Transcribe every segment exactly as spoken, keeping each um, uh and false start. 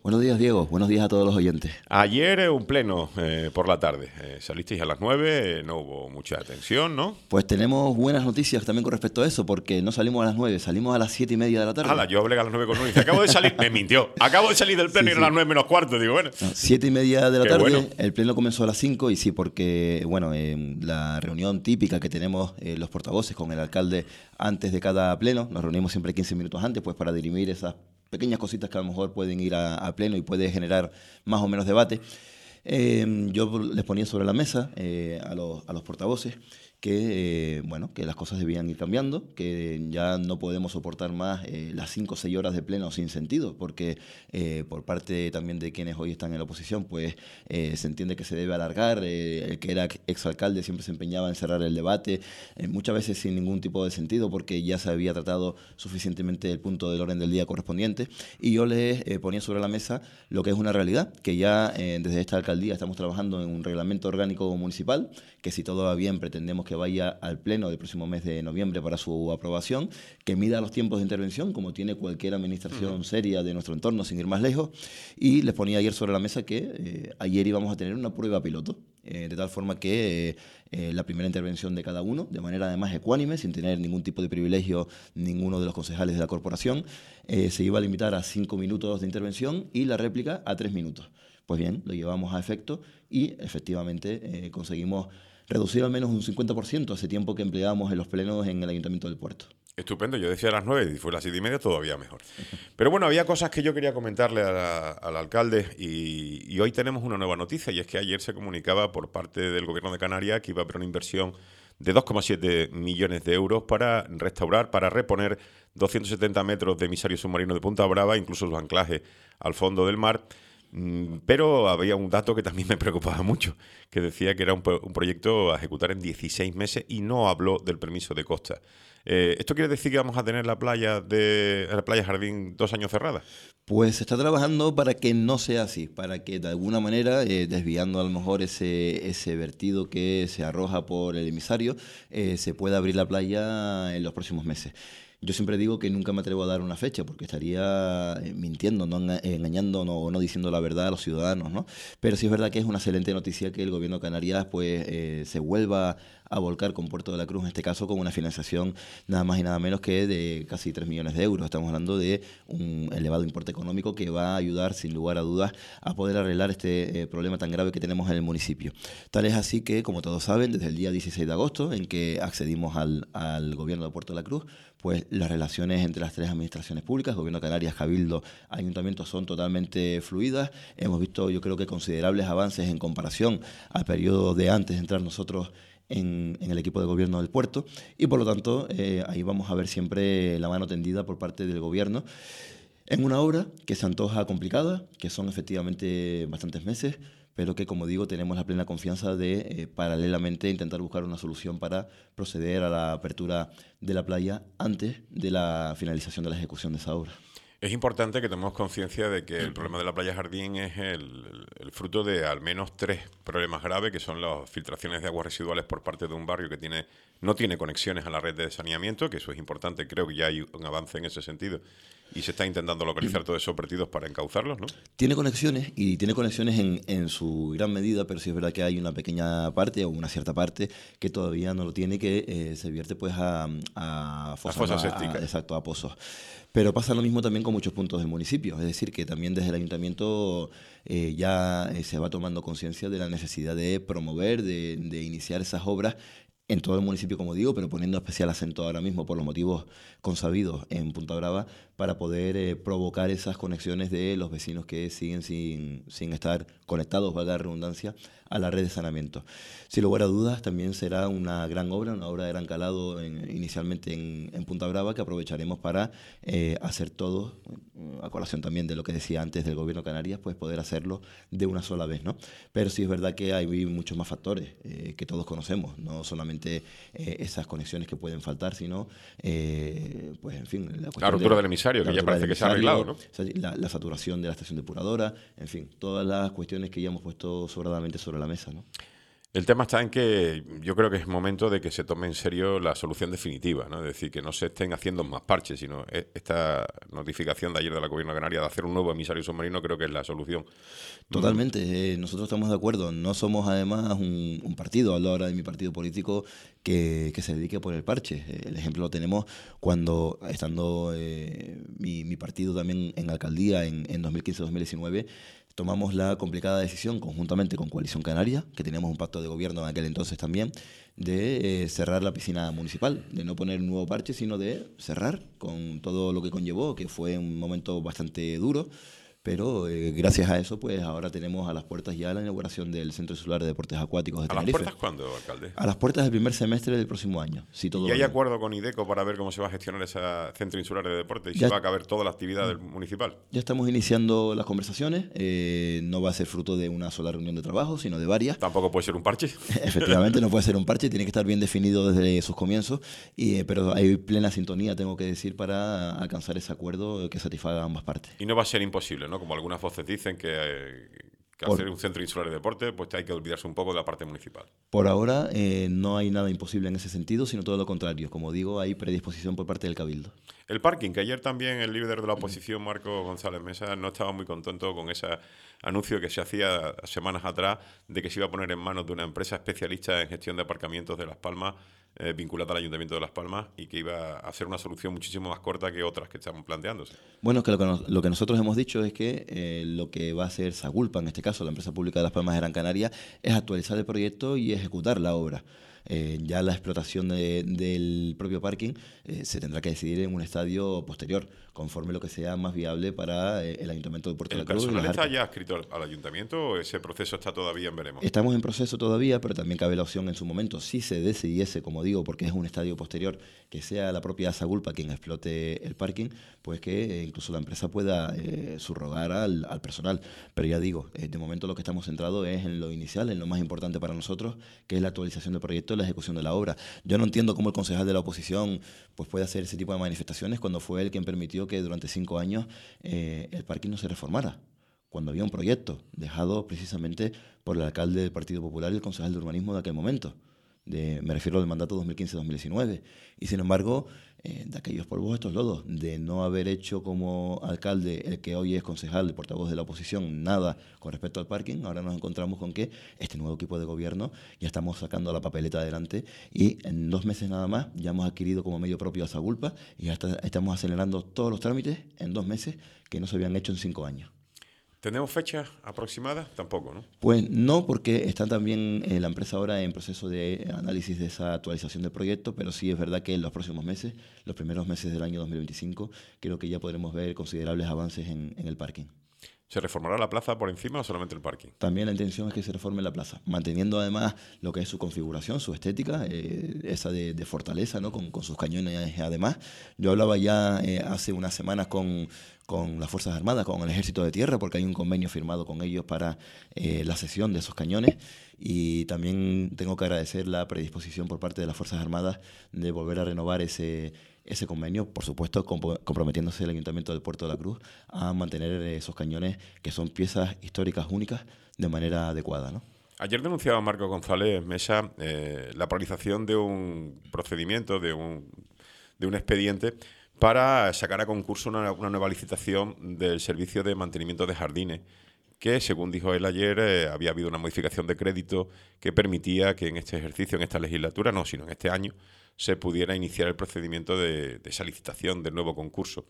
Buenos días, Diego. Buenos días a todos los oyentes. Ayer eh, un pleno eh, por la tarde. Eh, salisteis a las nueve, eh, no hubo mucha atención, ¿no? Pues tenemos buenas noticias también con respecto a eso, porque no salimos a las nueve, salimos a las siete y media de la tarde. Hala, yo hablé a las nueve con uno y dice, acabo de salir, me mintió, acabo de salir del pleno Sí, y sí. era las nueve menos cuarto. Digo, bueno. No, siete y media de la Qué tarde, bueno. el pleno comenzó a las cinco y sí, porque, bueno, eh, la reunión típica que tenemos eh, los portavoces con el alcalde antes de cada pleno, nos reunimos siempre quince minutos antes, pues para dirimir esas pequeñas cositas que a lo mejor pueden ir a, a pleno y puede generar más o menos debate. Eh, yo les ponía sobre la mesa eh, a, los, a los portavoces que, eh, bueno, que las cosas debían ir cambiando, que ya no podemos soportar más eh, las cinco o seis horas de pleno sin sentido, porque eh, por parte también de quienes hoy están en la oposición, pues eh, se entiende que se debe alargar. Eh, el que era exalcalde siempre se empeñaba en cerrar el debate, eh, muchas veces sin ningún tipo de sentido, porque ya se había tratado suficientemente el punto del orden del día correspondiente. Y yo les eh, ponía sobre la mesa lo que es una realidad, que ya eh, desde esta alcaldía estamos trabajando en un reglamento orgánico municipal, que si todo va bien pretendemos que vaya al pleno del próximo mes de noviembre para su aprobación, que mida los tiempos de intervención como tiene cualquier administración uh-huh. seria de nuestro entorno, sin ir más lejos. Y les ponía ayer sobre la mesa que eh, ayer íbamos a tener una prueba piloto, eh, de tal forma que eh, eh, la primera intervención de cada uno, de manera además ecuánime, sin tener ningún tipo de privilegio ninguno de los concejales de la corporación, eh, se iba a limitar a cinco minutos de intervención y la réplica a tres minutos. Pues bien, lo llevamos a efecto y efectivamente eh, conseguimos reducir al menos un cincuenta por ciento ese tiempo que empleábamos en los plenos en el Ayuntamiento del Puerto. Estupendo, yo decía a las nueve y fue a las siete y media, todavía mejor. Pero bueno, había cosas que yo quería comentarle a la, al alcalde y, y hoy tenemos una nueva noticia, y es que ayer se comunicaba por parte del Gobierno de Canarias que iba a haber una inversión de dos coma siete millones de euros para restaurar, para reponer doscientos setenta metros de emisario submarino de Punta Brava, incluso su anclaje al fondo del mar. Pero había un dato que también me preocupaba mucho, que decía que era un, un proyecto a ejecutar en dieciséis meses y no habló del permiso de costa. Eh, ¿Esto quiere decir que vamos a tener la playa de la playa Jardín dos años cerrada? Pues se está trabajando para que no sea así, para que de alguna manera, eh, desviando a lo mejor ese, ese vertido que se arroja por el emisario, eh, se pueda abrir la playa en los próximos meses. Yo siempre digo que nunca me atrevo a dar una fecha porque estaría mintiendo, no engañando o no, no diciendo la verdad a los ciudadanos, ¿no? Pero sí es verdad que es una excelente noticia que el Gobierno de Canarias pues, eh, se vuelva a volcar con Puerto de la Cruz, en este caso con una financiación nada más y nada menos que de casi tres millones de euros. Estamos hablando de un elevado importe económico que va a ayudar sin lugar a dudas a poder arreglar este eh, problema tan grave que tenemos en el municipio. Tal es así que, como todos saben, desde el día dieciséis de agosto, en que accedimos al, al Gobierno de Puerto de la Cruz, pues las relaciones entre las tres administraciones públicas, Gobierno de Canarias, Cabildo, Ayuntamiento, son totalmente fluidas. Hemos visto, yo creo que considerables avances en comparación al periodo de antes de entrar nosotros en, en el equipo de gobierno del puerto, y por lo tanto eh, ahí vamos a ver siempre la mano tendida por parte del gobierno en una obra que se antoja complicada, que son efectivamente bastantes meses, pero que, como digo, tenemos la plena confianza de, eh, paralelamente, intentar buscar una solución para proceder a la apertura de la playa antes de la finalización de la ejecución de esa obra. Es importante que tomemos conciencia de que el problema de la playa Jardín es el, el fruto de al menos tres problemas graves, que son las filtraciones de aguas residuales por parte de un barrio que tiene no tiene conexiones a la red de saneamiento, que eso es importante. Creo que ya hay un avance en ese sentido y se está intentando localizar todos esos vertidos para encauzarlos, ¿no? Tiene conexiones y tiene conexiones en, en su gran medida, pero sí es verdad que hay una pequeña parte o una cierta parte que todavía no lo tiene, que eh, se vierte pues a, a fosas, a fosas sépticas. Exacto, a pozos. Pero pasa lo mismo también con muchos puntos del municipio, es decir, que también desde el ayuntamiento eh, ya eh, se va tomando conciencia de la necesidad de promover, de, de iniciar esas obras en todo el municipio, como digo, pero poniendo especial acento ahora mismo por los motivos consabidos en Punta Brava, para poder eh, provocar esas conexiones de los vecinos que siguen sin, sin estar conectados, valga la redundancia, a la red de saneamiento. Sin lugar a dudas, también será una gran obra, una obra de gran calado en, inicialmente en, en Punta Brava, que aprovecharemos para eh, hacer todo, a colación también de lo que decía antes del Gobierno de Canarias, pues poder hacerlo de una sola vez, ¿no? Pero sí es verdad que hay muchos más factores eh, que todos conocemos, no solamente eh, esas conexiones que pueden faltar, sino, eh, pues en fin, la, la ruptura del emisario, que ya parece que se ha arreglado, ¿no? La, la saturación de la estación depuradora, en fin, todas las cuestiones que ya hemos puesto sobradamente sobre la mesa, ¿no? El tema está en que yo creo que es momento de que se tome en serio la solución definitiva, ¿no? Es decir, que no se estén haciendo más parches, sino esta notificación de ayer de la Gobierno de Canarias de hacer un nuevo emisario submarino creo que es la solución. Totalmente, eh, nosotros estamos de acuerdo. No somos además un, un partido, hablo ahora de mi partido político, que, que se dedique a poner parches. Eh, el ejemplo lo tenemos cuando, estando eh, mi, mi partido también en alcaldía en, en dos mil quince dos mil diecinueve, tomamos la complicada decisión, conjuntamente con Coalición Canaria, que teníamos un pacto de gobierno en aquel entonces también, de eh, cerrar la piscina municipal, de no poner un nuevo parche, sino de cerrar con todo lo que conllevó, que fue un momento bastante duro. Pero eh, gracias a eso, pues ahora tenemos a las puertas ya la inauguración del Centro Insular de Deportes Acuáticos de ¿A Tenerife. las puertas cuándo, alcalde? A las puertas del primer semestre del próximo año. Si todo ¿Y hay bien. acuerdo con IDECO para ver cómo se va a gestionar ese Centro Insular de Deportes y Ya, si va a caber toda la actividad del municipal? Ya estamos iniciando las conversaciones. Eh, no va a ser fruto de una sola reunión de trabajo, sino de varias. Tampoco puede ser un parche. Efectivamente, no puede ser un parche, tiene que estar bien definido desde sus comienzos, y, eh, pero hay plena sintonía, tengo que decir, para alcanzar ese acuerdo que satisfaga a ambas partes. Y no va a ser imposible, ¿no? Como algunas voces dicen que, eh, que Por- hacer un centro insular de deporte, pues hay que olvidarse un poco de la parte municipal. Por ahora eh, no hay nada imposible en ese sentido, sino todo lo contrario. Como digo, hay predisposición por parte del Cabildo. El parking, que ayer también el líder de la oposición, Marco González Mesa, no estaba muy contento con ese anuncio que se hacía semanas atrás de que se iba a poner en manos de una empresa especialista en gestión de aparcamientos de Las Palmas, eh, vinculada al Ayuntamiento de Las Palmas, y que iba a ser una solución muchísimo más corta que otras que estaban planteándose. Bueno, que lo que, nos- lo que nosotros hemos dicho es que eh, lo que va a hacer Sagulpa, en este caso la empresa pública de Las Palmas de Gran Canaria, es actualizar el proyecto y ejecutar la obra. Eh, ya la explotación de- del propio parking eh, se tendrá que decidir en un estadio posterior, conforme lo que sea más viable para eh, el Ayuntamiento de Puerto de ¿El la Cruz. y personal las está arcas. ya adscrito al, al ayuntamiento o ese proceso está todavía en veremos? Estamos en proceso todavía, pero también cabe la opción en su momento, si se decidiese, como digo, porque es un estadio posterior, que sea la propia Sagulpa quien explote el parking, pues que eh, incluso la empresa pueda eh, subrogar al, al personal. Pero ya digo, eh, de momento lo que estamos centrados es en lo inicial, en lo más importante para nosotros, que es la actualización del proyecto y la ejecución de la obra. Yo no entiendo cómo el concejal de la oposición pues puede hacer ese tipo de manifestaciones cuando fue él quien permitió que durante cinco años eh, el parking no se reformara, cuando había un proyecto dejado precisamente por el alcalde del Partido Popular y el concejal de urbanismo de aquel momento. De, me refiero al mandato dos mil quince dos mil diecinueve. Y sin embargo, eh, de aquellos polvos estos lodos, de no haber hecho como alcalde el que hoy es concejal, el portavoz de la oposición, nada con respecto al parking, ahora nos encontramos con que este nuevo equipo de gobierno ya estamos sacando la papeleta adelante y en dos meses nada más ya hemos adquirido como medio propio a Sagulpa y ya está- estamos acelerando todos los trámites en dos meses que no se habían hecho en cinco años. ¿Tenemos fechas aproximadas? Tampoco, ¿no? Pues no, porque está también eh, la empresa ahora en proceso de análisis de esa actualización del proyecto, pero sí es verdad que en los próximos meses, los primeros meses del año dos mil veinticinco, creo que ya podremos ver considerables avances en, en el parking. ¿Se reformará la plaza por encima o solamente el parking? También la intención es que se reforme la plaza, manteniendo además lo que es su configuración, su estética, eh, esa de, de fortaleza, ¿no? con, con sus cañones además. Yo hablaba ya eh, hace unas semanas con, con las Fuerzas Armadas, con el Ejército de Tierra, porque hay un convenio firmado con ellos para eh, la cesión de esos cañones. Y también tengo que agradecer la predisposición por parte de las Fuerzas Armadas de volver a renovar ese, ese convenio, por supuesto comp- comprometiéndose el Ayuntamiento del Puerto de la Cruz a mantener esos cañones que son piezas históricas únicas de manera adecuada, ¿no? Ayer denunciaba Marco González Mesa eh, la paralización de un procedimiento, de un, de un expediente para sacar a concurso una, una nueva licitación del servicio de mantenimiento de jardines, que, según dijo él ayer, eh, había habido una modificación de crédito que permitía que en este ejercicio, en esta legislatura, no, sino en este año, se pudiera iniciar el procedimiento de, de esa licitación del nuevo concurso.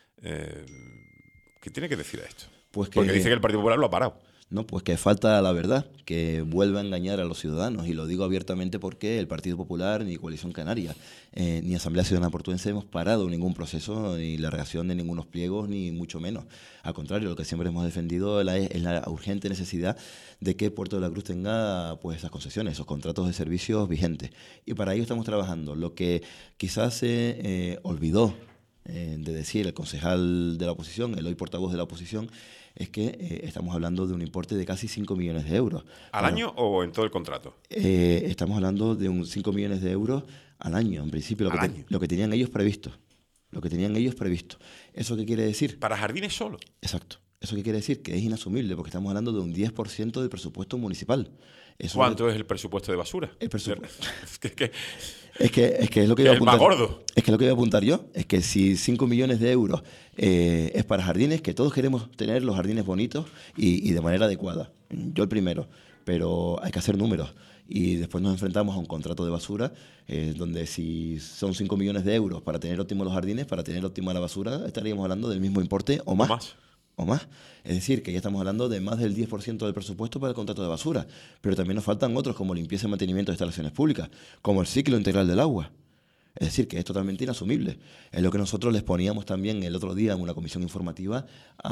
Eh, ¿Qué tiene que decir a esto? Pues que, Porque dice que el Partido Popular lo ha parado. No, pues que falta la verdad, que vuelva a engañar a los ciudadanos, y lo digo abiertamente porque el Partido Popular, ni Coalición Canaria, eh, ni Asamblea Ciudadana Portuense hemos parado ningún proceso, ni la redacción de ningunos pliegos, ni mucho menos. Al contrario, lo que siempre hemos defendido es la, es la urgente necesidad de que Puerto de la Cruz tenga pues esas concesiones, esos contratos de servicios vigentes. Y para ello estamos trabajando. Lo que quizás se eh, olvidó eh, de decir el concejal de la oposición, el hoy portavoz de la oposición, es que eh, estamos hablando de un importe de casi cinco millones de euros. ¿Al Bueno, año o en todo el contrato? eh, estamos hablando de un cinco millones de euros al año, en principio, lo, ¿Al que, te- año? lo que tenían ellos previsto. Lo que tenían ellos previsto. ¿Eso qué quiere decir? ¿Para jardines solo? Exacto. ¿Eso qué quiere decir? Que es inasumible, porque estamos hablando de un diez por ciento del presupuesto municipal. Eso ¿Cuánto es el presupuesto de basura? El presupuesto. es, que, que, es, que, es que es lo que iba a apuntar. Es el más gordo. Es que es lo que iba a apuntar yo. Es que si cinco millones de euros eh, es para jardines, que todos queremos tener los jardines bonitos y, y de manera adecuada. Yo el primero. Pero hay que hacer números. Y después nos enfrentamos a un contrato de basura, eh, donde si son cinco millones de euros para tener óptimos los jardines, para tener óptima la basura, estaríamos hablando del mismo importe o más. O más. O más. Es decir, que ya estamos hablando de más del diez por ciento del presupuesto para el contrato de basura. Pero también nos faltan otros, como limpieza y mantenimiento de instalaciones públicas, como el ciclo integral del agua. Es decir, que es totalmente inasumible. Es lo que nosotros les poníamos también el otro día en una comisión informativa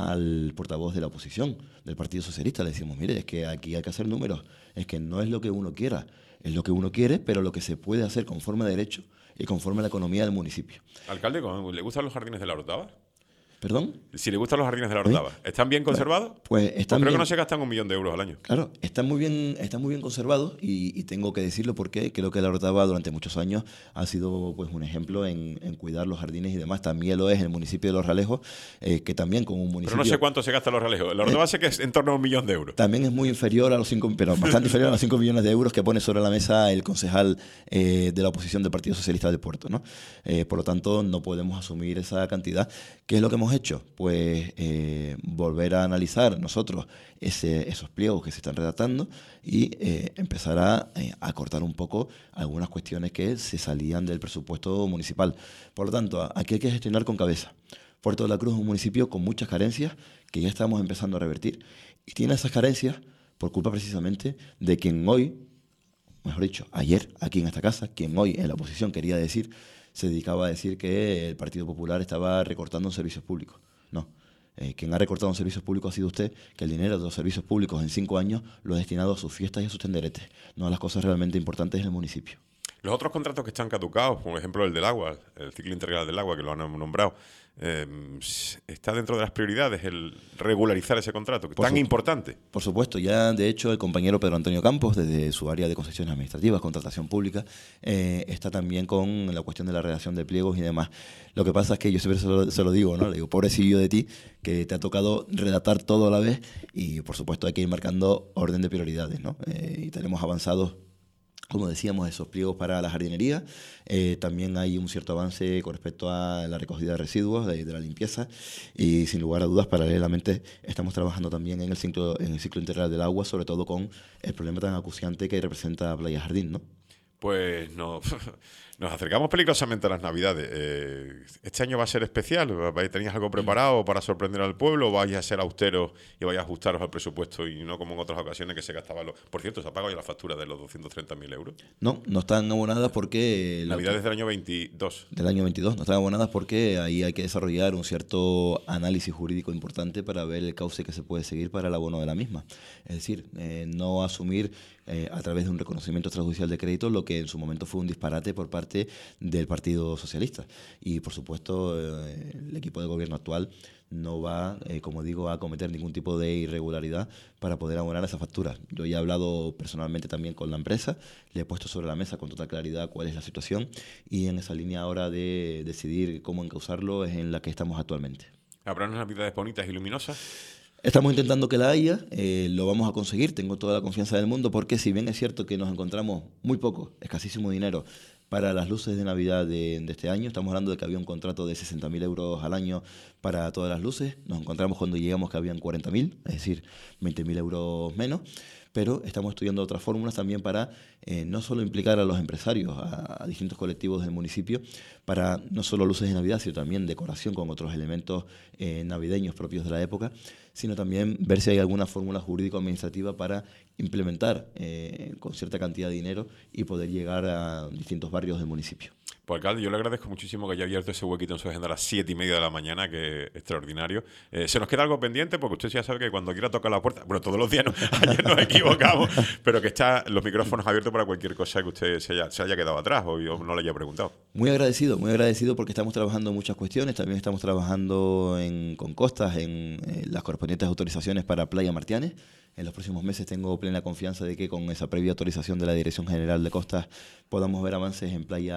al portavoz de la oposición, del Partido Socialista. Le decimos, mire, es que aquí hay que hacer números. Es que no es lo que uno quiera, es lo que uno quiere, pero lo que se puede hacer conforme a derecho y conforme a la economía del municipio. Alcalde, ¿le gustan los jardines de la Orotava? ¿Perdón? Si le gustan los jardines de la Orotava, ¿están bien conservados? Pues están pues creo bien, que no se gastan un millón de euros al año. Claro, están muy bien, están muy bien conservados y, y tengo que decirlo porque creo que la Orotava durante muchos años ha sido pues un ejemplo en, en cuidar los jardines y demás. También lo es el municipio de Los Realejos, eh, que también como un municipio... Pero no sé cuánto se gasta Los Realejos. La Orotava eh, sé que es en torno a un millón de euros. También es muy inferior a los cinco, pero bastante inferior a los cinco millones de euros que pone sobre la mesa el concejal eh, de la oposición del Partido Socialista del Puerto, ¿no? Eh, por lo tanto, no podemos asumir esa cantidad. ¿Qué es lo que hemos hecho? Pues Eh, volver a analizar nosotros ese, esos pliegos que se están redactando y eh, empezar a, eh, a cortar un poco algunas cuestiones que se salían del presupuesto municipal. Por lo tanto, aquí hay que gestionar con cabeza. Puerto de la Cruz es un municipio con muchas carencias que ya estamos empezando a revertir. Y tiene esas carencias por culpa precisamente de quien hoy, mejor dicho, ayer aquí en esta casa, quien hoy en la oposición quería decir, se dedicaba a decir que el Partido Popular estaba recortando en servicios públicos. No. Eh, quien ha recortado en servicios públicos ha sido usted, que el dinero de los servicios públicos en cinco años lo ha destinado a sus fiestas y a sus tenderetes, no a las cosas realmente importantes del municipio. Los otros contratos que están caducados, por ejemplo el del agua, el ciclo integral del agua, que lo han nombrado, eh, ¿está dentro de las prioridades el regularizar ese contrato, que es tan importante? Por supuesto, ya de hecho el compañero Pedro Antonio Campos, desde su área de concesiones administrativas, contratación pública, eh, está también con la cuestión de la redacción de pliegos y demás. Lo que pasa es que yo siempre se lo, se lo digo, ¿no? Le digo, pobrecillo de ti, que te ha tocado redactar todo a la vez y por supuesto hay que ir marcando orden de prioridades, ¿no? Eh, y tenemos avanzados, como decíamos, esos pliegos para la jardinería. Eh, también hay un cierto avance con respecto a la recogida de residuos, de, de la limpieza. Y sin lugar a dudas, paralelamente, estamos trabajando también en el ciclo, en el ciclo integral del agua, sobre todo con el problema tan acuciante que representa Playa Jardín, ¿no? Pues no, nos acercamos peligrosamente a las Navidades. Eh, ¿Este año va a ser especial? ¿Tenías algo preparado para sorprender al pueblo o vais a ser austeros y vais a ajustaros al presupuesto y no como en otras ocasiones que se gastaban los... Por cierto, ¿se ha pagado ya la factura de los doscientos treinta mil euros? No, no están abonadas porque... Navidades del año veintidós. Del año veintidós. No están abonadas porque ahí hay que desarrollar un cierto análisis jurídico importante para ver el cauce que se puede seguir para el abono de la misma. Es decir, eh, no asumir eh, a través de un reconocimiento extrajudicial de crédito lo que en su momento fue un disparate por parte del Partido Socialista. Y, por supuesto, eh, el equipo de gobierno actual no va, eh, como digo, a cometer ningún tipo de irregularidad para poder abonar esa factura. Yo ya he hablado personalmente también con la empresa, le he puesto sobre la mesa con total claridad cuál es la situación y en esa línea ahora de decidir cómo encauzarlo es en la que estamos actualmente. ¿Habrá unas Navidades bonitas y luminosas? Estamos intentando que la haya, eh, lo vamos a conseguir, tengo toda la confianza del mundo, porque si bien es cierto que nos encontramos muy poco, escasísimo dinero para las luces de Navidad de, de este año, estamos hablando de que había un contrato de sesenta mil euros al año para todas las luces, nos encontramos cuando llegamos que habían cuarenta mil, es decir, veinte mil euros menos, pero estamos estudiando otras fórmulas también para eh, no solo implicar a los empresarios, a, a distintos colectivos del municipio, para no solo luces de Navidad, sino también decoración con otros elementos eh, navideños propios de la época, sino también ver si hay alguna fórmula jurídico-administrativa para implementar eh, con cierta cantidad de dinero y poder llegar a distintos barrios del municipio. Pues, alcalde, yo le agradezco muchísimo que haya abierto ese huequito en su agenda a las siete y media de la mañana, que es extraordinario. Eh, se nos queda algo pendiente porque usted ya sabe que cuando quiera tocar la puerta, bueno, todos los días no, ayer nos equivocamos, pero que están los micrófonos abiertos para cualquier cosa que usted se haya, se haya quedado atrás o yo no le haya preguntado. Muy agradecido, muy agradecido porque estamos trabajando en muchas cuestiones, también estamos trabajando en, con costas, en, en las correspondientes autorizaciones para Playa Martianes. En los próximos meses tengo plena confianza de que con esa previa autorización de la Dirección General de Costas podamos ver avances en Playa Martianes.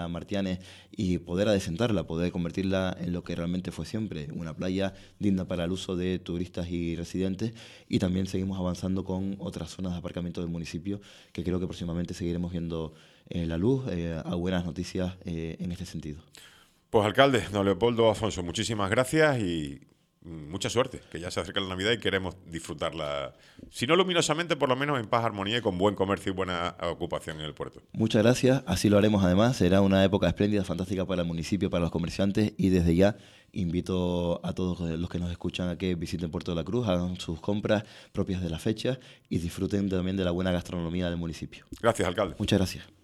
Magallanes y poder adecentarla, poder convertirla en lo que realmente fue siempre, una playa digna para el uso de turistas y residentes, y también seguimos avanzando con otras zonas de aparcamiento del municipio que creo que próximamente seguiremos viendo eh, la luz, eh, a buenas noticias eh, en este sentido. Pues alcalde, don Leopoldo Afonso, muchísimas gracias y mucha suerte, que ya se acerca la Navidad y queremos disfrutarla, si no luminosamente, por lo menos en paz, armonía y con buen comercio y buena ocupación en el puerto. Muchas gracias, así lo haremos además, será una época espléndida, fantástica para el municipio, para los comerciantes, y desde ya invito a todos los que nos escuchan a que visiten Puerto de la Cruz, hagan sus compras propias de la fecha y disfruten también de la buena gastronomía del municipio. Gracias, alcalde. Muchas gracias.